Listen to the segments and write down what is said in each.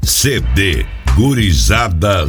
CD Gurizada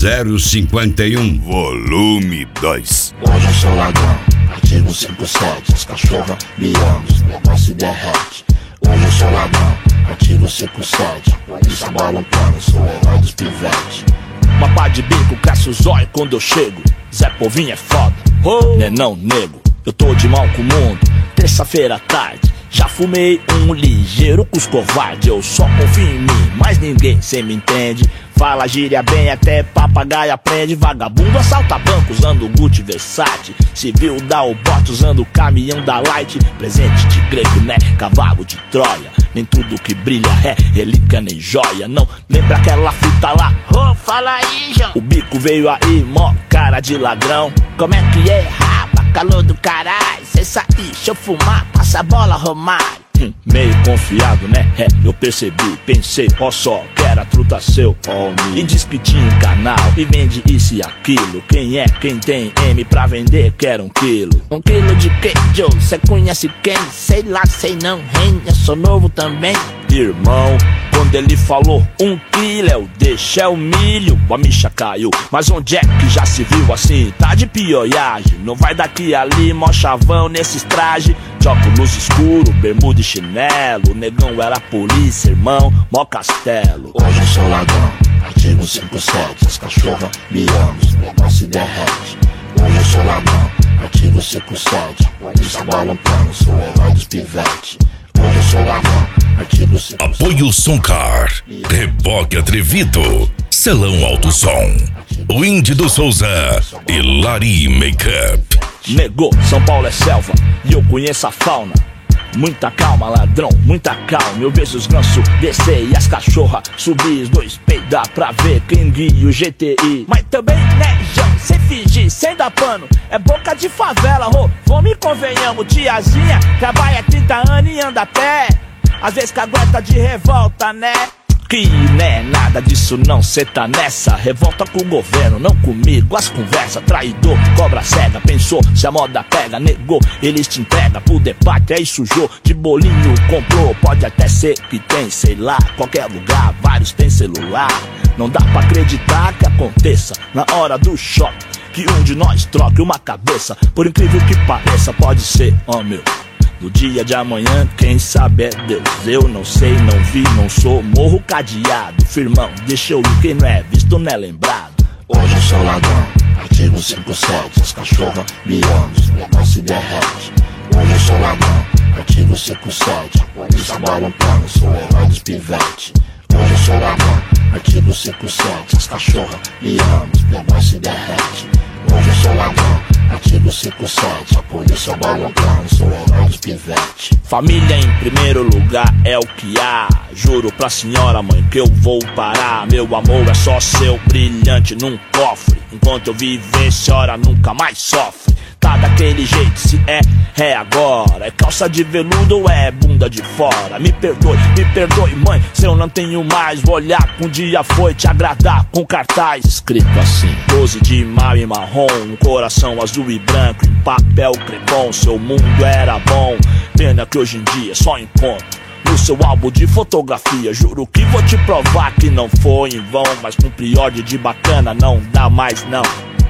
051, volume 2. Hoje eu sou ladrão, artigo 57. As cachorras me amam, os negócios se derrete. Hoje eu sou ladrão, artigo 57. Polícia balançando, sou o herói dos pivetes. Uma pá de bico, cresce o zóio quando eu chego. Zé Povinho é foda, né não, nego. Eu tô de mal com o mundo, terça-feira à tarde. Já fumei um ligeiro com os covardes. Eu só confio em mim, mas ninguém cê me entende. Fala gíria bem, até papagaio aprende. Vagabundo assalta banco usando Gucci Versace. Civil dá o bote usando o caminhão da Light. Presente de grego, né? Cavalo de Troia. Nem tudo que brilha é relíquia nem joia. Não lembra aquela fita lá? Oh, fala aí, João. O bico veio aí, mó cara de ladrão. Como é que é, rapa? Calor do caralho. Cê sair, deixa eu fumar, passa a bola, Romário. Meio confiado, né? É, eu percebi, pensei, ó só, que era truta seu, e diz que tinha um canal, e vende isso e aquilo. Quem é, quem tem M pra vender, quer 1 quilo. 1 quilo de queijo, cê conhece quem? Sei lá, sei não, hein, eu sou novo também. Irmão, quando ele falou 1 quilo, eu deixei o milho, a micha caiu. Mas onde é que já se viu assim? Tá de pioiagem, não vai daqui ali, mó chavão nesses trajes. De óculos escuro, bermuda e chinelo. O negão era polícia, irmão, mó castelo. Hoje eu sou ladrão, artigo 57. As cachorras me amam, os negócios se derrete. Hoje eu sou ladrão, artigo 57. Polícia balançando, sou o herói dos pivetes. Hoje eu sou ladrão, artigo 57. Apoio Soncar, Reboque Atrevido, Celão Alto Som, Windy do Souza e Lari Makeup. Negou, São Paulo é selva e eu conheço a fauna. Muita calma, ladrão, muita calma. Eu vejo os gansos descer e as cachorras subir. Os dois peidar pra ver quem guia o GTI. Mas também, né, João, cê fingir, sem dar pano. É boca de favela, vamos e convenhamos. Tiazinha trabalha 30 anos e anda a pé. Às vezes cagueta de revolta, né? Que né, nada disso não, cê tá nessa. Revolta com o governo, não comigo. As conversas, traidor, cobra cega. Pensou, se a moda pega, negou. Eles te entregam pro debate, aí sujou. De bolinho comprou, pode até ser que tem, sei lá. Qualquer lugar, vários tem celular. Não dá pra acreditar que aconteça na hora do choque, que um de nós troque uma cabeça. Por incrível que pareça, pode ser, oh meu, no dia de amanhã, quem sabe é Deus. Eu não sei, não vi, não sou. Morro cadeado, firmão, deixa eu ir. Quem não é visto não é lembrado. Hoje eu sou ladrão, artigo 57. As cachorras me amam, os negócios se derrete. Hoje eu sou ladrão, artigo 57. Polícia balançando, sou o herói dos pivetes. Hoje eu sou ladrão, artigo 57. As cachorras me amam, os negócios se derrete. Hoje eu sou ladrão, artigo 57. A polícia balançando, sou o herói dos pivetes. Família em primeiro lugar é o que há. Juro pra senhora mãe que eu vou parar. Meu amor é só seu, brilhante num cofre. Enquanto eu viver, a senhora nunca mais sofre. Tá daquele jeito, se é agora. É calça de veludo ou é bunda de fora? Me perdoe mãe, se eu não tenho mais. Vou olhar que um dia foi te agradar com cartaz escrito assim: 12 de maio em marrom, um coração azul e branco em papel crepom. Seu mundo era bom, pena que hoje em dia só encontro no seu álbum de fotografia. Juro que vou te provar que não foi em vão, mas com priode de bacana não dá mais não.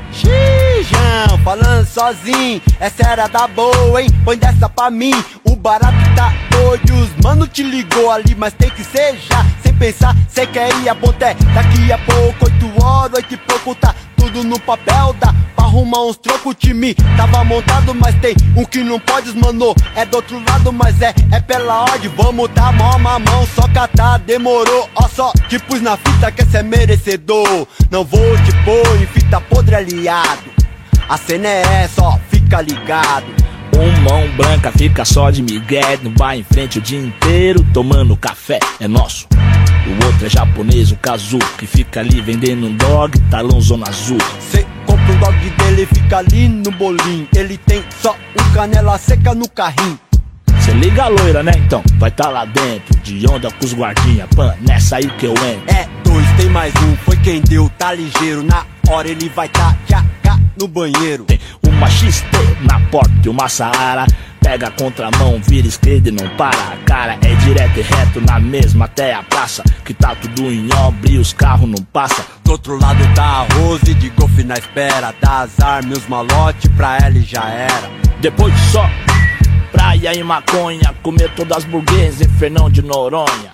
Xijão, falando sozinho, essa era da boa, hein? Põe dessa pra mim, o barato tá doido. Os mano te ligou ali, mas tem que ser já. Sem pensar, cê quer ir a Bonté. Daqui a pouco, 8 horas, 8 e pouco, tá tudo no papel. Dá pra arrumar uns trocos, o time tava montado. Mas tem um que não pode, mano, é do outro lado. Mas é pela ordem, vamos dar mão a mão. Só catar, demorou, ó só te pus na fita que cê é merecedor. Não vou te pôr em fita podre aliado. A cena é essa, ó, fica ligado. Mão branca fica só de migué, não vai em frente o dia inteiro tomando café, é nosso. O outro é japonês, o Kazu, que fica ali vendendo um dog, talão zona azul. Cê compra um dog dele, fica ali no bolinho. Ele tem só um canela seca no carrinho. Cê liga a loira, né, então? Vai tá lá dentro, de onda com os guardinha. Pan, nessa aí que eu entro. É 2, tem mais um, foi quem deu, tá ligeiro. Na hora ele vai tá no banheiro. Tem uma XT na porta e uma Saara. Pega a contramão, vira esquerda e não para. A cara é direto e reto na mesma até a praça, que tá tudo em obra e os carros não passam. Do outro lado tá a Rose de golfe na espera. Dá azar, meus malote, pra ela e já era. Depois só praia e maconha, comer todas as burguesas em Fernão de Noronha.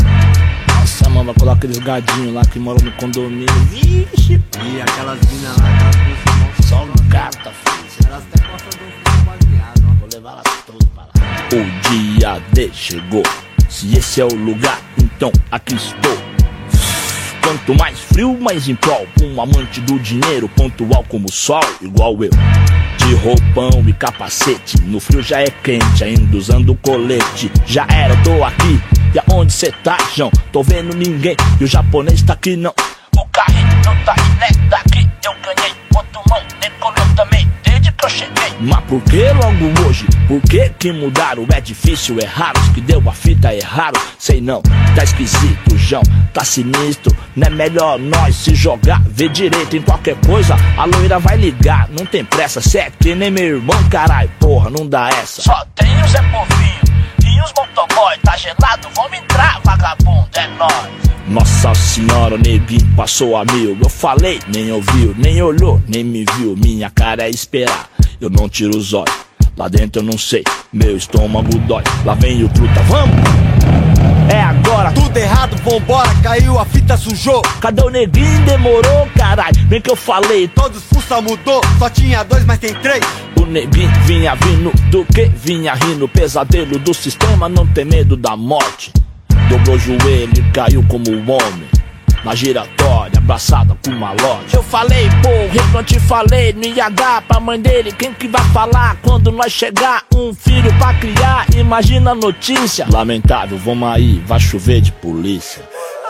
Nossa, mano, vai colar aqueles gadinhos lá que moram no condomínio. Vixe, e aquelas minas lá, aquelas duas só gata, filho. elas até gostam do filho baseado, ó. Vou levar elas todas pra lá. O dia D chegou. Se esse é o lugar, então aqui estou. Quanto mais frio, mais em prol. Um amante do dinheiro, pontual como o sol, igual eu. De roupão e capacete, no frio já é quente, ainda usando colete. Já era, tô aqui, e aonde cê tá, João? Tô vendo ninguém, e o japonês tá aqui não. O carrinho tá aí, né? Daqui eu ganhei, outro mão, decolou também, desde que eu cheguei. Mas por que logo hoje? Por que mudaram? É difícil, é raro, os que deu a fita erraram. Sei não, tá esquisito, João, tá sinistro. Não é melhor nós se jogar, ver direito em qualquer coisa, a loira vai ligar. Não tem pressa, cê é que nem meu irmão, carai, porra, não dá essa. Só tem o Zé Povinho e os motoboy, tá gelado, vamos entrar, vagabundo, é nóis. Nossa senhora, o neguinho passou a mil. Eu falei, nem ouviu, nem olhou, nem me viu. Minha cara é esperar, eu não tiro os olhos. Lá dentro eu não sei, meu estômago dói. Lá vem o truta, vamos! É agora! Tudo errado, vambora, caiu, a fita sujou. Cadê o neguinho? Demorou, caralho. Bem que eu falei, Todos fuça mudou, só tinha 2, mas tem 3. o neguinho vinha vindo do que? Vinha rindo, pesadelo do sistema, não tem medo da morte. Dobrou o joelho e caiu como um homem na giratória, abraçada com malote. Eu falei, porra, eu não te falei, não ia dar pra mãe dele. Quem que vai falar quando nós chegar? Um filho pra criar, imagina a notícia. Lamentável, vamos aí, vai chover de polícia.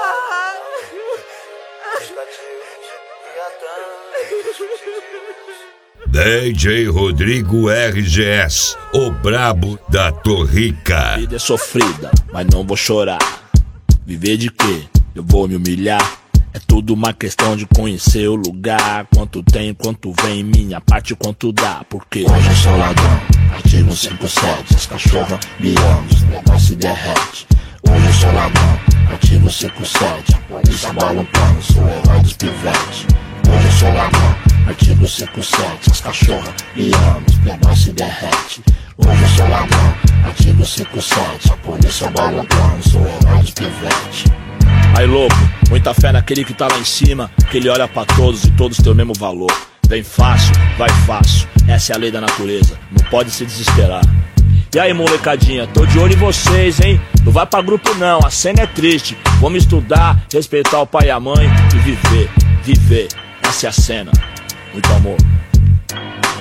DJ Rodrigo RGS, o brabo da Torrica. Vida é sofrida, mas não vou chorar. Viver de quê? Eu vou me humilhar. É tudo uma questão de conhecer o lugar. Quanto tem, quanto vem, minha parte, quanto dá. Porque Hoje eu sou ladrão, artigo 57. As cachorras me amam, os negócios se derrete. Hoje eu sou ladrão, artigo 57. A polícia bola um plano, sou o herói dos pivetes. Hoje eu sou ladrão, artigo 57. As cachorras me amam, os negócios se derrete. Hoje eu sou ladrão, artigo 57. A polícia bola um plano, sou o herói dos pivetes. aí louco, muita fé naquele que tá lá em cima, que ele olha pra todos e todos têm o mesmo valor. Vem fácil, vai fácil, essa é a lei da natureza, não pode se desesperar. E aí molecadinha, tô de olho em vocês, hein? Não vai pra grupo não, a cena é triste. Vamos estudar, respeitar o pai e a mãe e viver, viver. Essa é a cena. Muito amor.